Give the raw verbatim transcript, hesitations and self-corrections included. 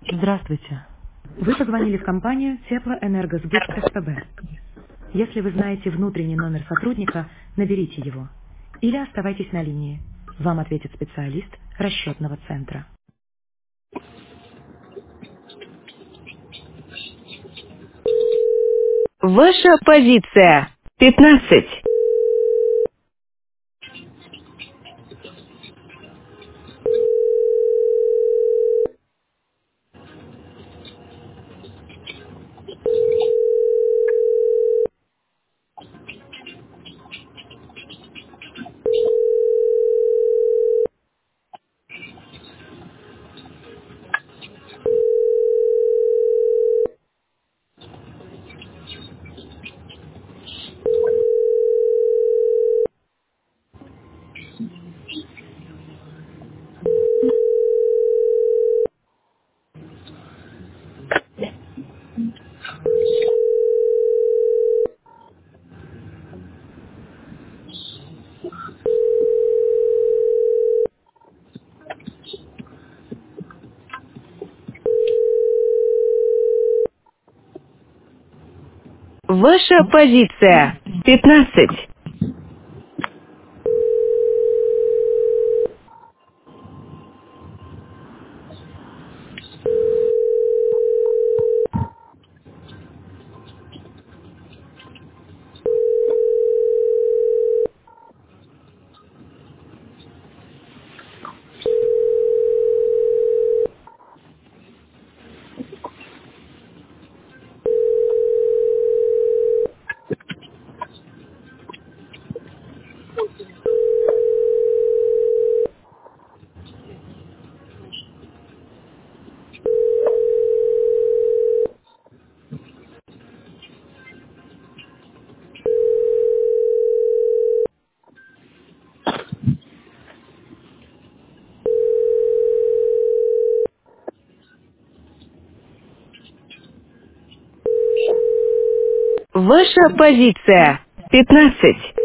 Здравствуйте. Вы позвонили в компанию Теплоэнергосбыт СПБ. Если вы знаете внутренний номер сотрудника, наберите его. Или оставайтесь на линии. Вам ответит специалист расчетного центра. Ваша позиция. пятнадцать. Ваша позиция. пятнадцать. Ваша позиция. пятнадцать.